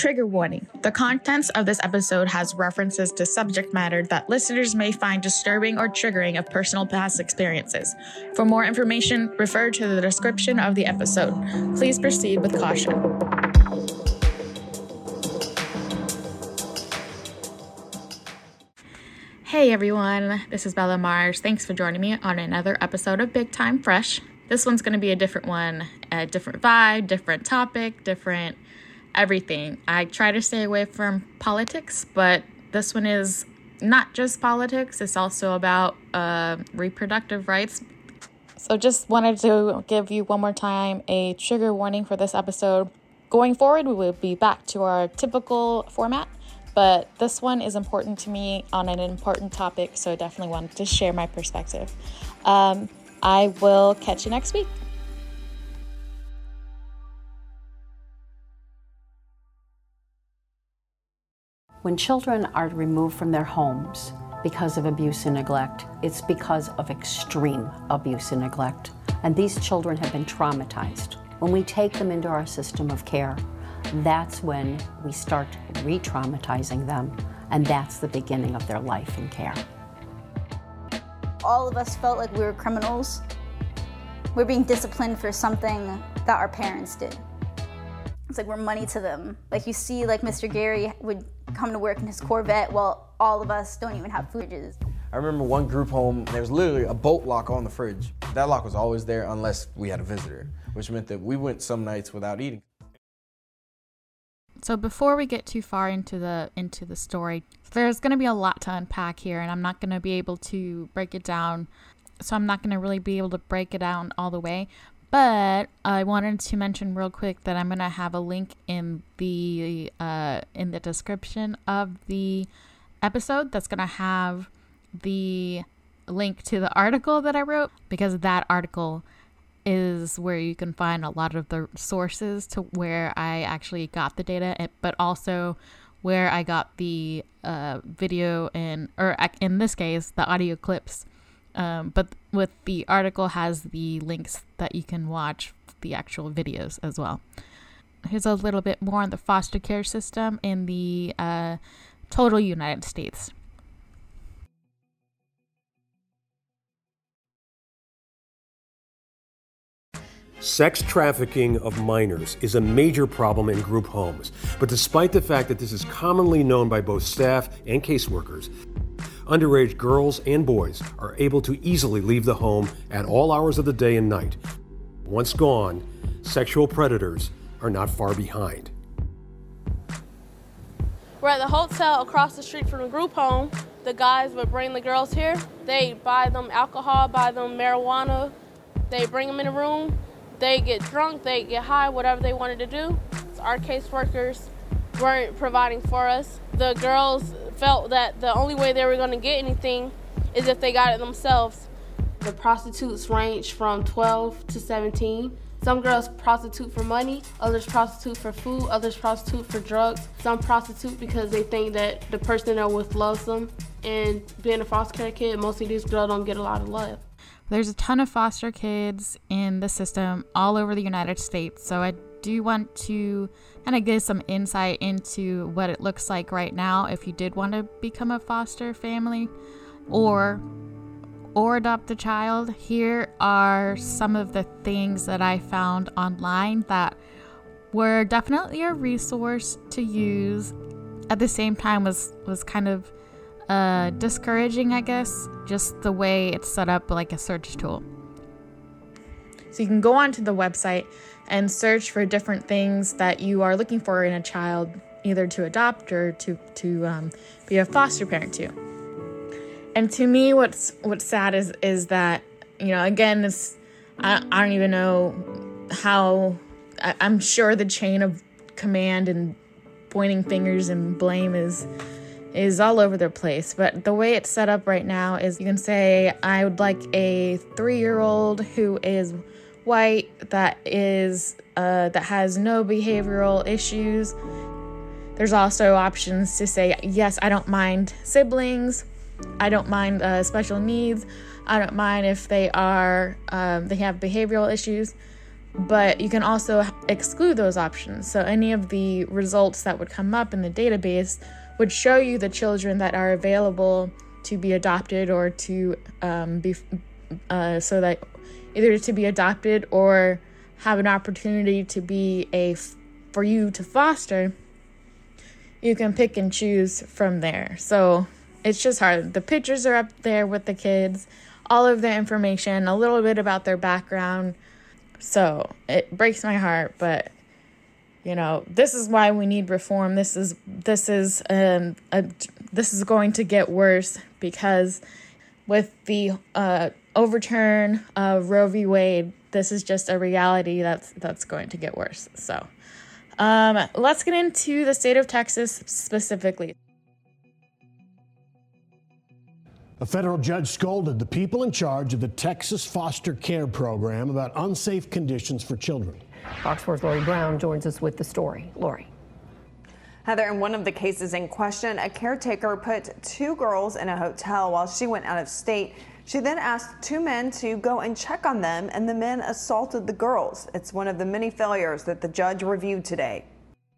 Trigger warning. The contents of this episode has references to subject matter that listeners may find disturbing or triggering of personal past experiences. For more information, refer to the description of the episode. Please proceed with caution. Hey everyone, this is Bella Mars. Thanks for joining me on another episode of Big Time Fresh. This one's going to be a different one, a different vibe, different topic, different everything. I try to stay away from politics, but this one is not just politics. It's also about reproductive rights. So just wanted to give you one more time a trigger warning for this episode. Going forward, we will be back to our typical format, but this one is important to me on an important topic, so I definitely wanted to share my perspective. I will catch you next week. When children are removed from their homes because of abuse and neglect, it's because of extreme abuse and neglect. And these children have been traumatized. When we take them into our system of care, that's when we start re-traumatizing them, and that's the beginning of their life in care. All of us felt like we were criminals. We're being disciplined for something that our parents did. It's like we're money to them. Like you see, like Mr. Gary would come to work in his Corvette while all of us don't even have fridges. I remember one group home, there was literally a bolt lock on the fridge. That lock was always there unless we had a visitor, which meant that we went some nights without eating. So before we get too far into the story, there's going to be a lot to unpack here, and I'm not going to be able to break it down. So I'm not going to really be able to break it down all the way. But I wanted to mention real quick that I'm going to have a link in the description of the episode that's going to have the link to the article that I wrote, because that article is where you can find a lot of the sources to where I actually got the data, but also where I got the video or in this case, the audio clips. But with the article has the links that you can watch the actual videos as well. Here's a little bit more on the foster care system in the total United States. Sex trafficking of minors is a major problem in group homes, but despite the fact that this is commonly known by both staff and caseworkers, underage girls and boys are able to easily leave the home at all hours of the day and night. Once gone, sexual predators are not far behind. We're at the hotel across the street from the group home. The guys would bring the girls here. They buy them alcohol, buy them marijuana. They bring them in a room. They get drunk, they get high, whatever they wanted to do. So our caseworkers weren't providing for us. The girls felt that the only way they were going to get anything is if they got it themselves. The prostitutes range from 12 to 17. Some girls prostitute for money, others prostitute for food, others prostitute for drugs. Some prostitute because they think that the person they're with loves them. And being a foster care kid, most of these girls don't get a lot of love. There's a ton of foster kids in the system all over the United States, so I do want to kind of give some insight into what it looks like right now if you did want to become a foster family or adopt a child. Here are some of the things that I found online that were definitely a resource to use. At the same time was kind of discouraging, I guess, just the way it's set up like a search tool. So you can go onto the website and search for different things that you are looking for in a child, either to adopt or to be a foster parent to. And to me, what's sad is that, you know, again, I don't even know how. I'm sure the chain of command and pointing fingers and blame is all over the place. But the way it's set up right now is you can say, I would like a 3-year-old who is white, that has no behavioral issues. There's also options to say, yes, I don't mind siblings. I don't mind special needs. I don't mind if they have behavioral issues. but you can also exclude those options. So any of the results that would come up in the database would show you the children that are available to be adopted or to so that either to be adopted or have an opportunity to be for you to foster. You can pick and choose from there. So it's just hard. The pictures are up there with the kids, all of their information, a little bit about their background. So it breaks my heart, but this is why we need reform. This is going to get worse, because with the overturn of Roe v. Wade, this is just a reality that's going to get worse. So let's get into the state of Texas specifically. A federal judge scolded the people in charge of the Texas foster care program about unsafe conditions for children. Fox 4's Lori Brown joins us with the story. Lori. Heather, in one of the cases in question, a caretaker put 2 girls in a hotel while she went out of state. She then asked 2 men to go and check on them, and the men assaulted the girls. It's one of the many failures that the judge reviewed today.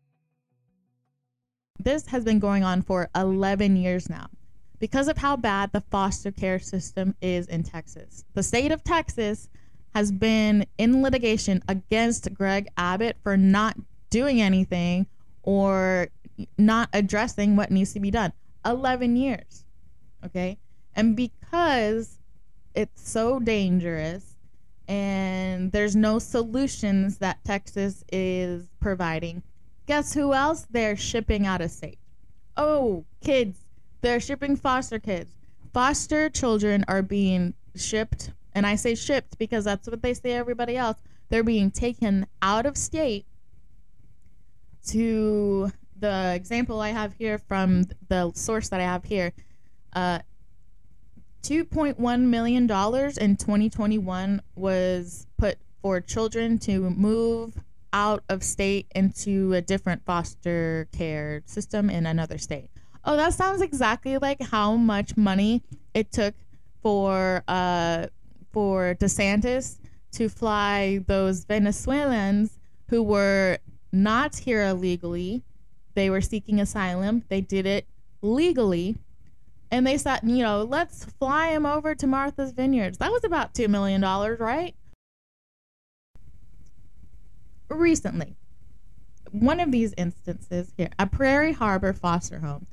This has been going on for 11 years now because of how bad the foster care system is in Texas. The state of Texas has been in litigation against Greg Abbott for not doing anything or not addressing what needs to be done. 11 years, okay? And because it's so dangerous and there's no solutions that Texas is providing, guess who else they're shipping out of state? Oh, kids. They're shipping foster kids. Foster children are being shipped, and I say shipped because that's what they say everybody else. They're being taken out of state to the example I have here from the source that I have here. $2.1 million in 2021 was put for children to move out of state into a different foster care system in another state. Oh, that sounds exactly like how much money it took for DeSantis to fly those Venezuelans who were not here illegally. They were seeking asylum. They did it legally. And they thought, let's fly him over to Martha's Vineyards. That was about $2 million, right? Recently, one of these instances here, a Prairie Harbor foster home.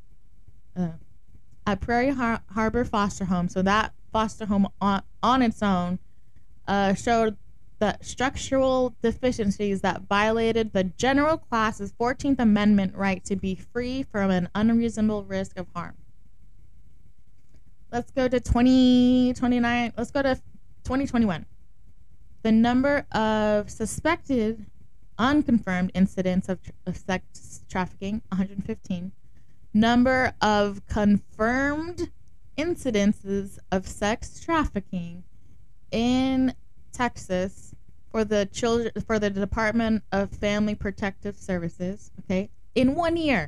Harbor foster home. So that foster home on its own showed the structural deficiencies that violated the general class's 14th Amendment right to be free from an unreasonable risk of harm. Let's go to 2029. Let's go to 2021. The number of suspected, unconfirmed incidents of sex trafficking, 115. Number of confirmed incidences of sex trafficking in Texas for the Department of Family Protective Services, okay, in 1 year.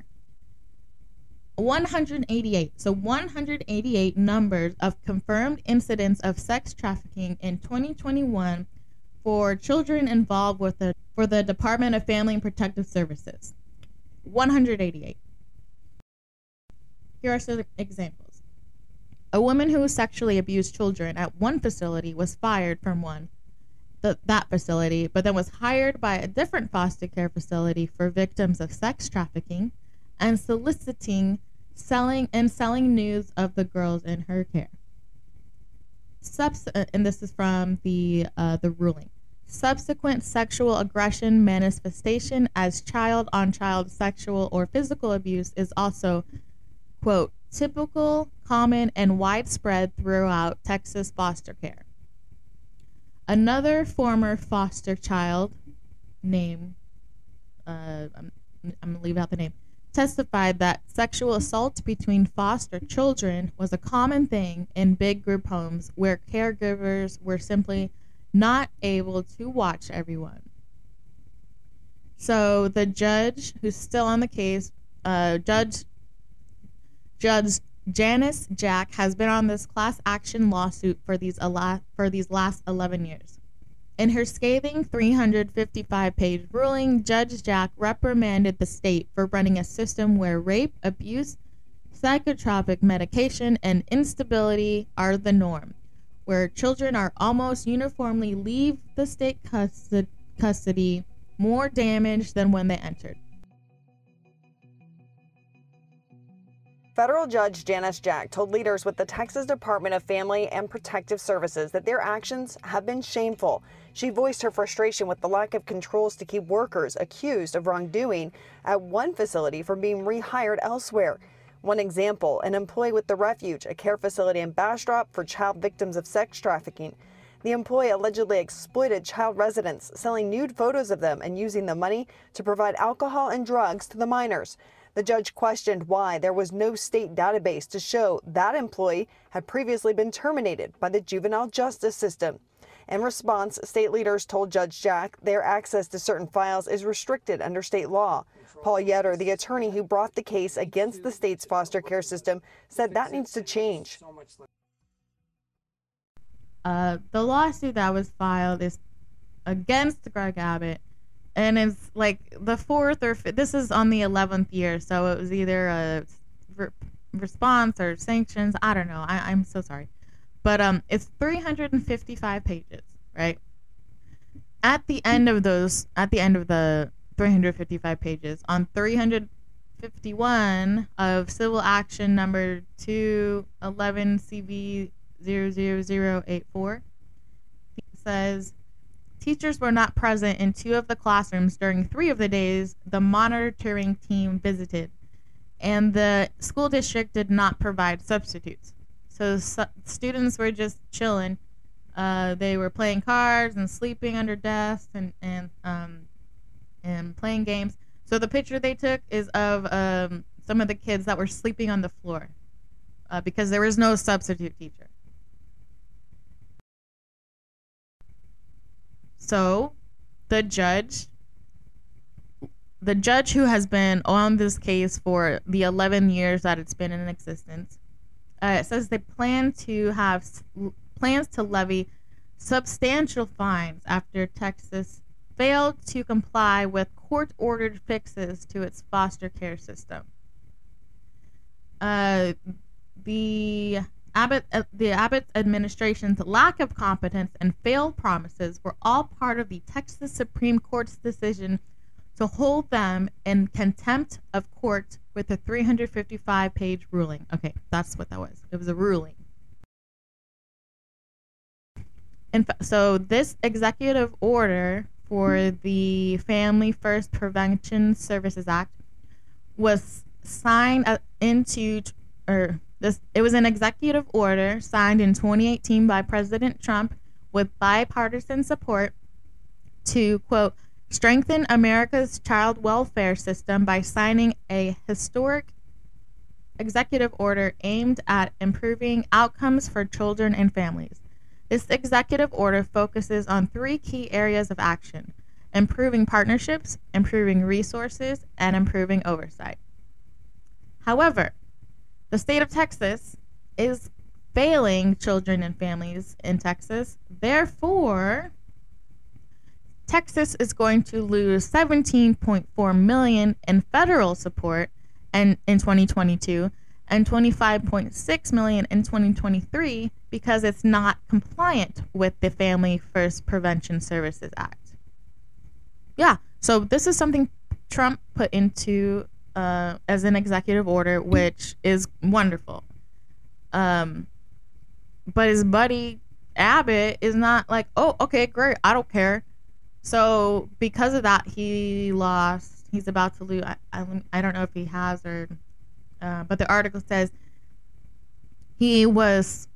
188. So 188 numbers of confirmed incidents of sex trafficking in 2021 for children involved for the Department of Family and Protective Services. 188. Here are some examples. A woman who sexually abused children at one facility was fired from that facility, but then was hired by a different foster care facility for victims of sex trafficking and selling news of the girls in her care. And this is from the ruling. Subsequent sexual aggression manifestation as child-on-child sexual or physical abuse is also, quote, typical, common, and widespread throughout Texas foster care. Another former foster child named, I'm going to leave out the name, testified that sexual assault between foster children was a common thing in big group homes where caregivers were simply not able to watch everyone. So the judge who's still on the case, Judge Janice Jack, has been on this class action lawsuit for these last 11 years. In her scathing 355-page ruling, Judge Jack reprimanded the state for running a system where rape, abuse, psychotropic medication, and instability are the norm, where children are almost uniformly leave the state custody more damaged than when they entered. Federal Judge Janice Jack told leaders with the Texas Department of Family and Protective Services that their actions have been shameful. She voiced her frustration with the lack of controls to keep workers accused of wrongdoing at one facility from being rehired elsewhere. One example, an employee with The Refuge, a care facility in Bastrop for child victims of sex trafficking. The employee allegedly exploited child residents, selling nude photos of them and using the money to provide alcohol and drugs to the minors. The judge questioned why there was no state database to show that employee had previously been terminated by the juvenile justice system. In response, state leaders told Judge Jack their access to certain files is restricted under state law. Paul Yetter, the attorney who brought the case against the state's foster care system, said that needs to change. The lawsuit that was filed is against Greg Abbott. And it's like the fourth or fifth, this is on the 11th year, so it was either a response or sanctions. I don't know. I'm so sorry. But it's 355 pages, right? At the end of the 355 pages, on 351 of civil action number 211 CV 00084, it says, teachers were not present in 2 of the classrooms during 3 of the days the monitoring team visited, and the school district did not provide substitutes. So students were just chilling. They were playing cards and sleeping under desks and playing games. So the picture they took is of some of the kids that were sleeping on the floor because there was no substitute teacher. So the judge who has been on this case for the 11 years that it's been in existence, it says they plans to levy substantial fines after Texas failed to comply with court-ordered fixes to its foster care system. The Abbott administration's lack of competence and failed promises were all part of the Texas Supreme Court's decision to hold them in contempt of court with a 355-page ruling. Okay, that's what that was. It was a ruling. So this executive order for the Family First Prevention Services Act was signed into, it was an executive order signed in 2018 by President Trump with bipartisan support to, quote, strengthen America's child welfare system by signing a historic executive order aimed at improving outcomes for children and families. This executive order focuses on 3 key areas of action: improving partnerships, improving resources, and improving oversight. However, the state of Texas is failing children and families in Texas. Therefore, Texas is going to lose $17.4 million in federal support in 2022 and $25.6 million in 2023 because it's not compliant with the Family First Prevention Services Act. Yeah, so this is something Trump put into as an executive order, which is wonderful. But his buddy Abbott is not like, oh, okay, great, I don't care. So because of that, he lost. He's about to lose. I don't know if he has or, but the article says he was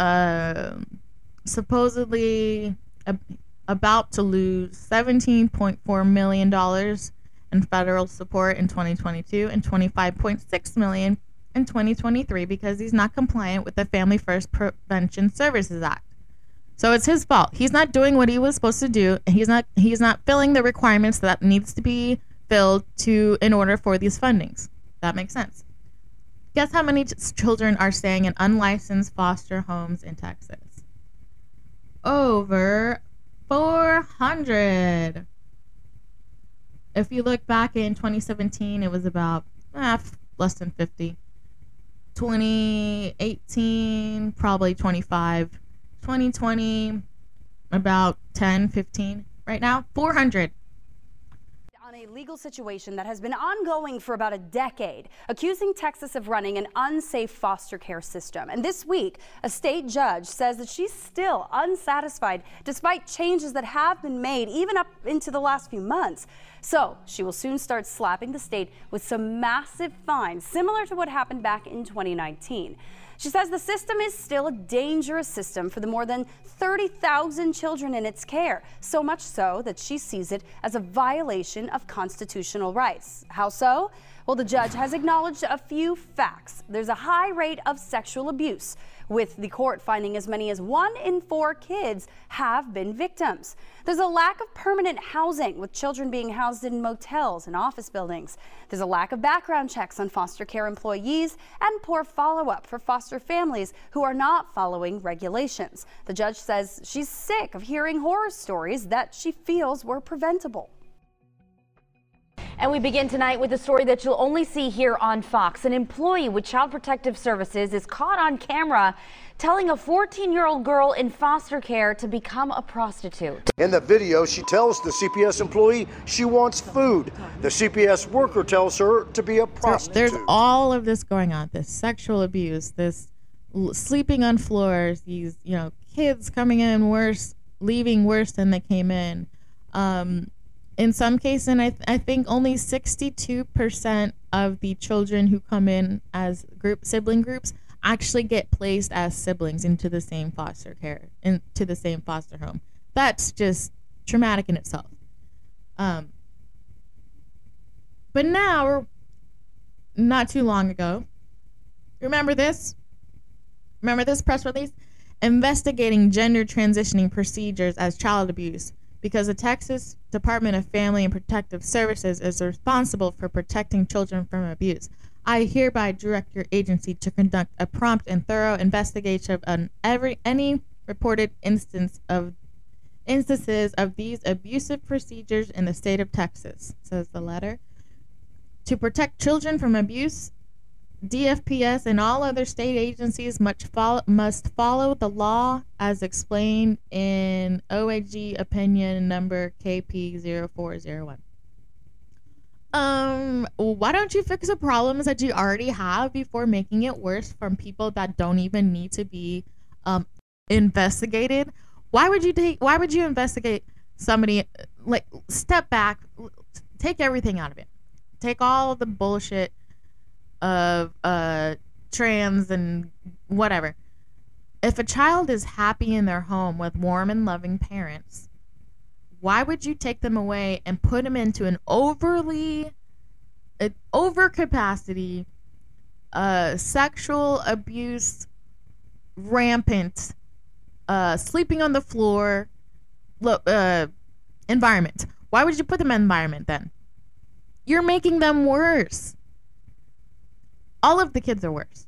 supposedly about to lose $17.4 million in federal support in 2022 and $25.6 million in 2023 because he's not compliant with the Family First Prevention Services Act. So it's his fault. He's not doing what he was supposed to do, and he's not filling the requirements that needs to be filled in order for these fundings. That makes sense. Guess how many children are staying in unlicensed foster homes in Texas? Over 400. If you look back in 2017, it was about less than 50. 2018, probably 25. 2020, about 10, 15. Right now, 400. On a legal situation that has been ongoing for about a decade, accusing Texas of running an unsafe foster care system. And this week, a state judge says that she's still unsatisfied despite changes that have been made even up into the last few months. So she will soon start slapping the state with some massive fines, similar to what happened back in 2019. She says the system is still a dangerous system for the more than 30,000 children in its care, so much so that she sees it as a violation of constitutional rights. How so? Well, the judge has acknowledged a few facts. There's a high rate of sexual abuse, with the court finding as many as 1 in 4 kids have been victims. There's a lack of permanent housing, with children being housed in motels and office buildings. There's a lack of background checks on foster care employees and poor follow-up for foster families who are not following regulations. The judge says she's sick of hearing horror stories that she feels were preventable. And we begin tonight with a story that you'll only see here on Fox. An employee with Child Protective Services is caught on camera telling a 14-year-old girl in foster care to become a prostitute. In the video, she tells the CPS employee she wants food. The CPS worker tells her to be a prostitute. There's all of this going on, this sexual abuse, this sleeping on floors, these, kids coming in worse, leaving worse than they came in. In some cases, and I think only 62% of the children who come in as sibling groups actually get placed as siblings into the same foster care, into the same foster home. That's just traumatic in itself. But now, not too long ago, remember this? Remember this press release? Investigating gender transitioning procedures as child abuse, because the Texas Department of Family and Protective Services is responsible for protecting children from abuse. I hereby direct your agency to conduct a prompt and thorough investigation on any reported instances of these abusive procedures in the state of Texas, says the letter. To protect children from abuse, DFPS and all other state agencies must follow the law as explained in OAG opinion number KP0401. Why don't you fix the problems that you already have before making it worse from people that don't even need to be investigated? Why would you investigate somebody? Like, step back, take everything out of it. Take all the bullshit of trans and whatever. If a child is happy in their home with warm and loving parents, why would you take them away and put them into an overcapacity, sexual abuse, rampant, sleeping on the floor environment? Why would you put them in environment then? You're making them worse. All of the kids are worse.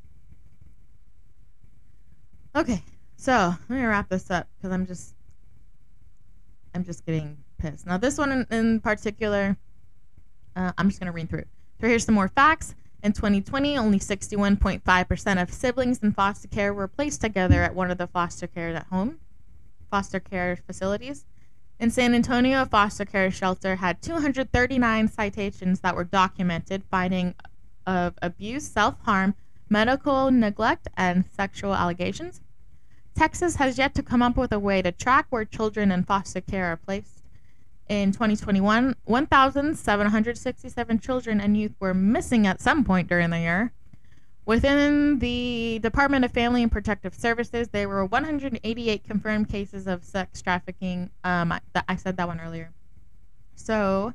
Okay, so let me wrap this up because I'm just getting pissed. Now this one in particular, I'm just gonna read through it. So here's some more facts. In 2020, only 61.5% of siblings in foster care were placed together at one of the foster care facilities. In San Antonio, a foster care shelter had 239 citations that were documented, finding of abuse, self-harm, medical neglect, and sexual allegations. Texas has yet to come up with a way to track where children in foster care are placed. In 2021, 1,767 children and youth were missing at some point during the year. Within the Department of Family and Protective Services, there were 188 confirmed cases of sex trafficking. I said that one earlier. So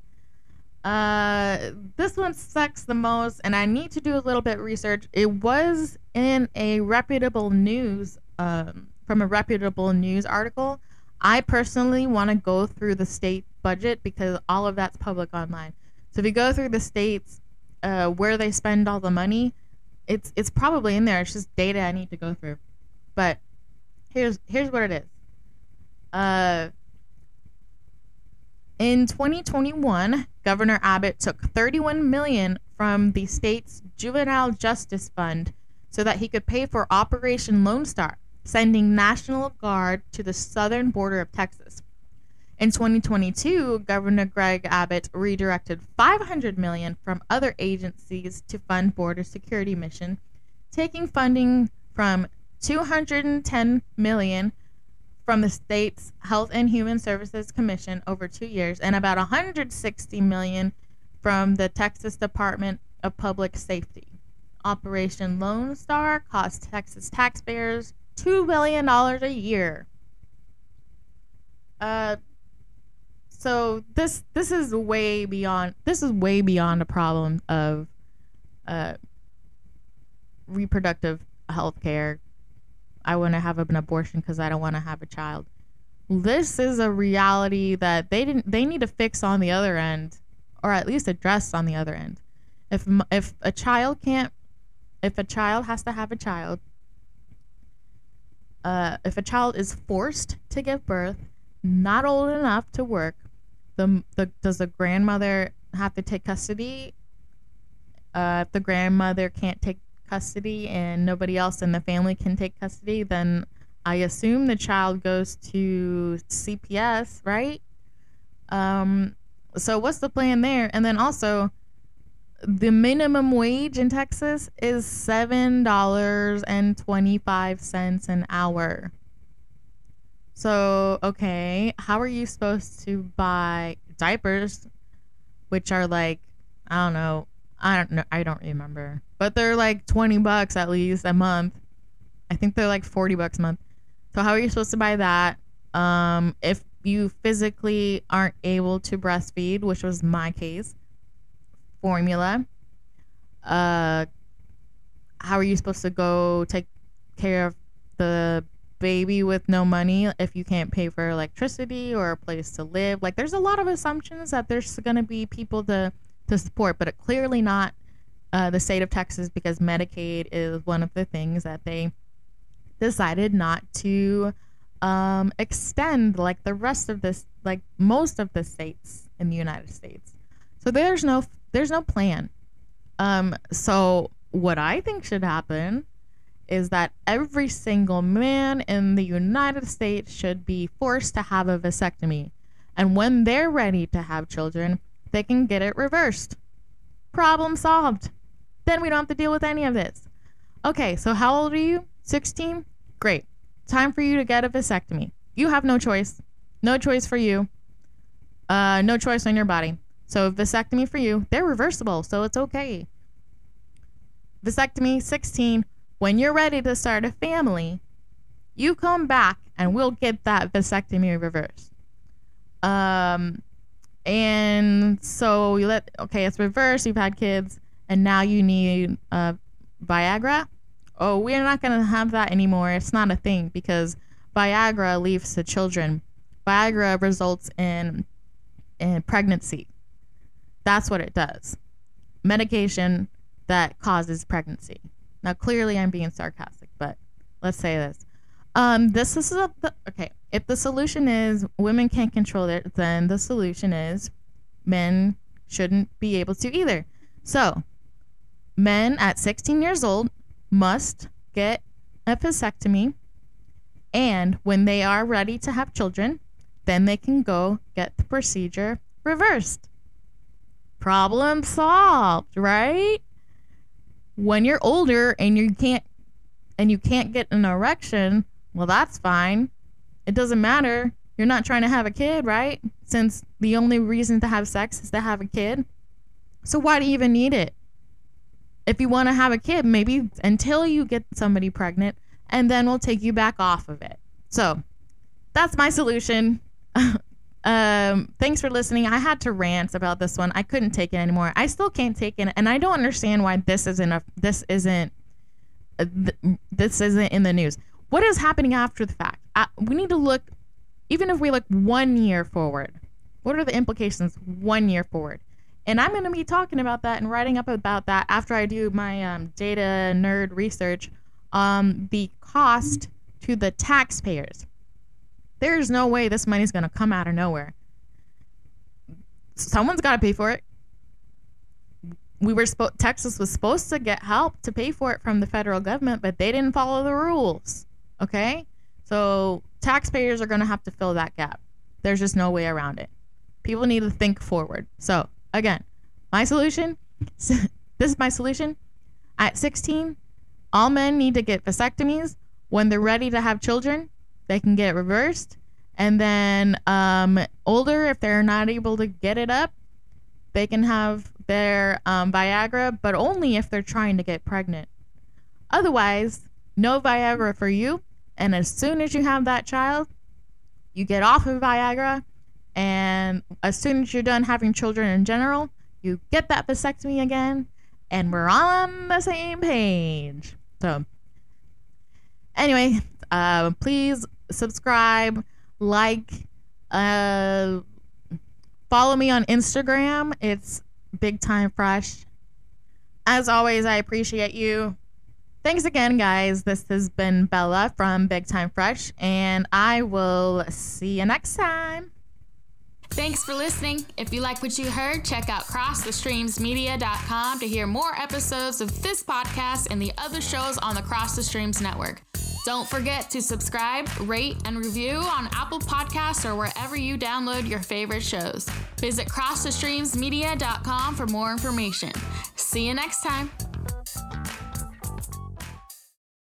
this one sucks the most, and I need to do a little bit of research. It was in a reputable news, from a reputable news article. I personally want to go through the state budget because all of that's public online. So if you go through the states, where they spend all the money, it's probably in there. It's just data I need to go through. But here's what it is. In 2021, Governor Abbott took $31 million from the state's Juvenile Justice Fund so that he could pay for Operation Lone Star, sending National Guard to the southern border of Texas. In 2022, Governor Greg Abbott redirected $500 million from other agencies to fund border security mission, taking funding from $210 million from the state's Health and Human Services Commission over 2 years and about $160 million from the Texas Department of Public Safety. Operation Lone Star cost Texas taxpayers $2 billion a year. So this is way beyond a problem of reproductive health care. I want to have an abortion because I don't want to have a child. This is a reality that they need to fix on the other end, or at least address on the other end. If a child has to have a child, if a child is forced to give birth, not old enough to work, does the grandmother have to take custody? If the grandmother can't take custody and nobody else in the family can take custody, then I assume the child goes to CPS, right? So what's the plan there? And then also, the minimum wage in Texas is $7.25 an hour. So, okay, how are you supposed to buy diapers, which are like, I don't remember, but they're like $20 at least a month. I think they're like $40 a month. So how are you supposed to buy that? If you physically aren't able to breastfeed, which was my case, formula, how are you supposed to go take care of the baby with no money if you can't pay for electricity or a place to live? Like, there's a lot of assumptions that there's going to be people to support, but clearly not the state of Texas, because Medicaid is one of the things that they decided not to extend like the rest of this, like most of the states in the United States. So there's no plan. So what I think should happen is that every single man in the United States should be forced to have a vasectomy. And when they're ready to have children, they can get it reversed. Problem solved. Then we don't have to deal with any of this. Okay, so how old are you? 16? Great. Time for you to get a vasectomy. You have no choice. No choice for you. No choice on your body. So vasectomy for you, they're reversible, so it's okay. Vasectomy, 16. When you're ready to start a family, you come back and we'll get that vasectomy reversed. And so it's reversed, you've had kids, and now you need Viagra. Oh, we're not going to have that anymore. It's not a thing, because Viagra leads to children. Viagra results in pregnancy. That's what it does. Medication that causes pregnancy. Now, clearly I'm being sarcastic, but let's say this. Okay, if the solution is women can't control it, then the solution is men shouldn't be able to either. So, men at 16 years old must get a vasectomy, and when they are ready to have children, then they can go get the procedure reversed. Problem solved, right? When you're older and you can't get an erection, well, that's fine. It doesn't matter. You're not trying to have a kid, right? Since the only reason to have sex is to have a kid. So why do you even need it? If you want to have a kid, maybe until you get somebody pregnant, and then we'll take you back off of it. So that's my solution. Thanks for listening. I had to rant about this one. I couldn't take it anymore. I still can't take it, and I don't understand why this isn't in the news. What is happening after the fact? We need to look, even if we look 1 year forward, what are the implications 1 year forward? And I'm going to be talking about that and writing up about that after I do my data nerd research on the cost to the taxpayers. There's no way this money's going to come out of nowhere. someone's got to pay for it. Texas was supposed to get help to pay for it from the federal government, but they didn't follow the rules. Okay? So taxpayers are going to have to fill that gap. There's just no way around it. People need to think forward. So again, my solution, this is my solution. At 16, all men need to get vasectomies. When they're ready to have children, they can get reversed. And then older, if they're not able to get it up, they can have their Viagra, but only if they're trying to get pregnant. Otherwise, no Viagra for you. And as soon as you have that child, you get off of Viagra. And as soon as you're done having children in general, you get that vasectomy again. And we're on the same page. So anyway, please subscribe, like, follow me on Instagram. It's Big Time Fresh. As always, I appreciate you. Thanks again, guys. This has been Bella from Big Time Fresh, and I will see you next time. Thanks for listening. If you like what you heard, check out CrossTheStreamsMedia.com to hear more episodes of this podcast and the other shows on the Cross the Streams network. Don't forget to subscribe, rate, and review on Apple Podcasts or wherever you download your favorite shows. Visit CrossTheStreamsMedia.com for more information. See you next time.